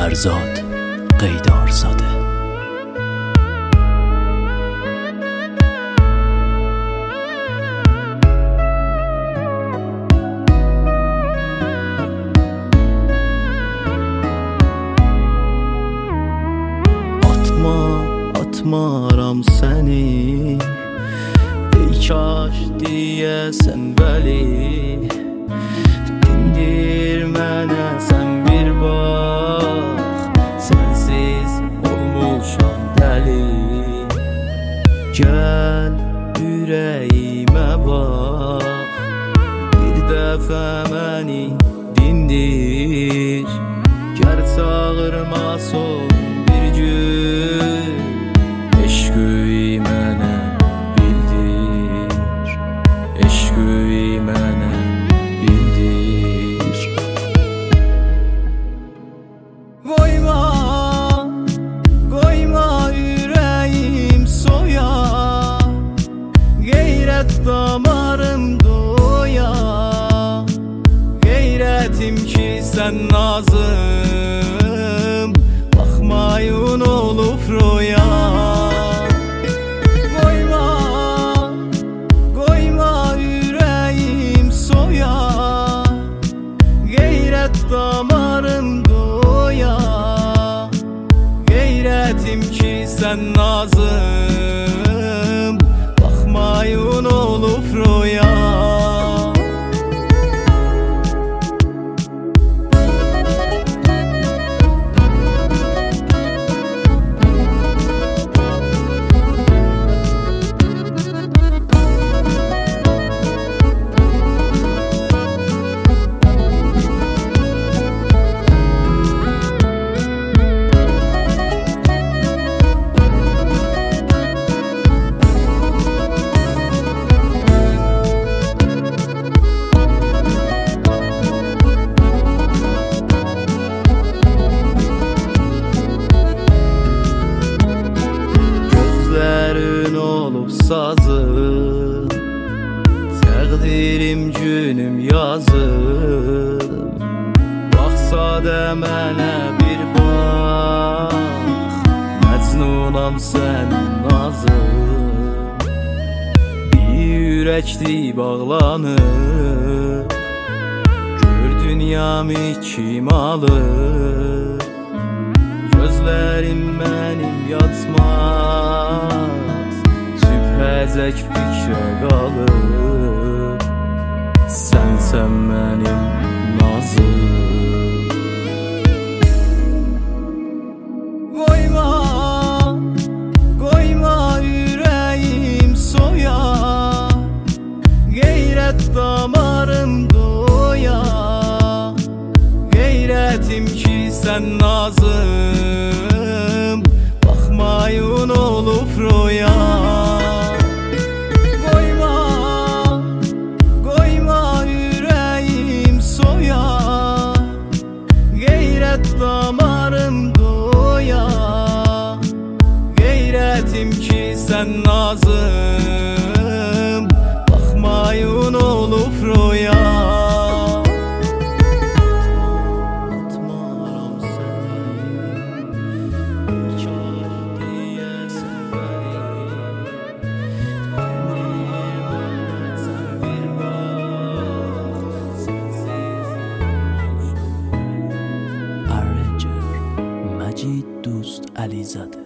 فرزاد قیدارزاده. Atmaram səni, ey kaş deyəsən bəli. Dindir mənə sən bir bax, sənsiz olmuşam dəli. Gəl ürəyimə bax, bir dəfə məni dindir. Gər çağırmasın bir gün, eşqi mənə bildir, eşqi mənə bildir. Qoyma, qoyma ürəyim soya, qeyrət damarım doya. Qeyrətim ki sən nazım, baxmayın olub roya. Qoyma, qoyma ürəyim soya, qeyrət damarım doya. Qeyrətim ki sən nazım, baxmayın olub roya. Olub sazım, təqdirim günüm yazım. Baxsa da mənə bir bax, məcnunam sənin nazım. Bir ürəkli bağlanıb, gör dünyamı kim alır. Gözlərim mənim yatmaz, sübhəcək fikrə qalır. Sənsən mənim nazım. Qoyma, qoyma ürəyim soya, qeyrət damarım doya. Qeyrətim ki sən nazım, baxmayın olub roya. Qoyma, qoyma ürəyim soya, qeyrət damarım doya. Qeyrətim ki sən nazım, baxmayın olub roya. مجید دوست علیزاده.